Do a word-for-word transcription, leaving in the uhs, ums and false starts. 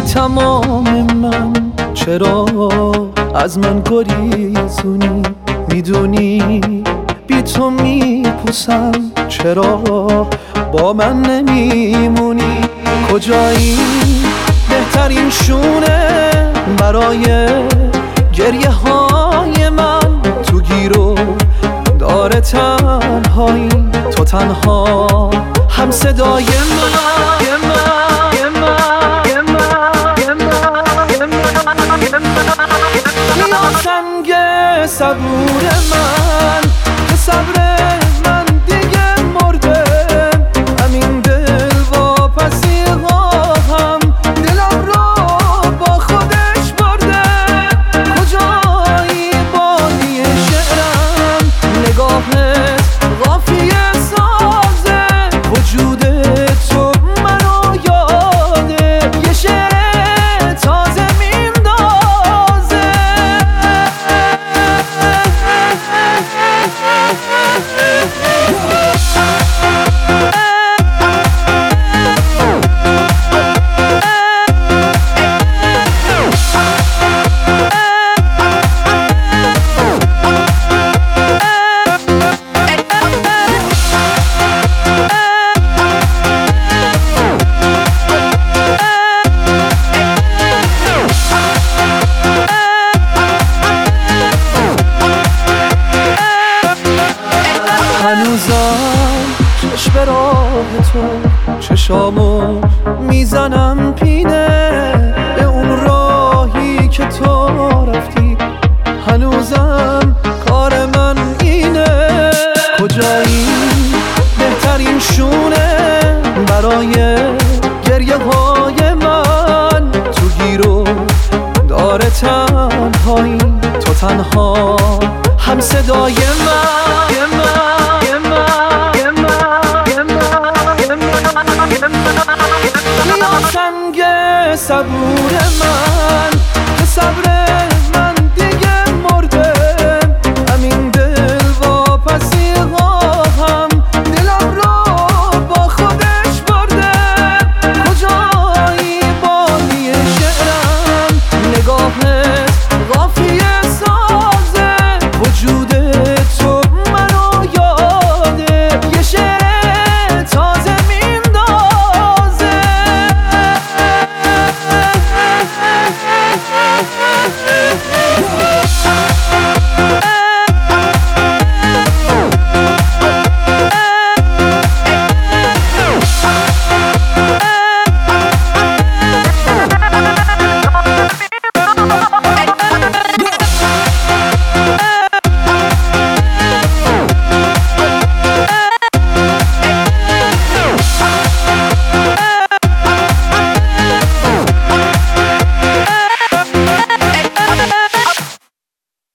تمام من چرا از من گریزونی؟ میدونی بی تو میپوسم، چرا با من نمیمونی؟ کجایی بهترین شونه برای گریه های من؟ تو گیرو داره تنهایی، تو تنها هم صدای من. یا سنگ صبور من که صبر من دیگه مرده، همین دل واپسی هم دلم رو با خودش برده. کجایی بانی شعرم؟ نگاهت قافیه سازه، وجود تو منو یاده یه شعر تازه میندازه. هنوزم چشم به راه تو چشامو میزنم پینه به اون راهی که تو رفتی. هنوزم کار من اینه. کجایی بهترین شونه برای گریه های من؟ تو گیرو داره تنهایی، تو تنها هم صدای من. یا سنگ صبور من که صبر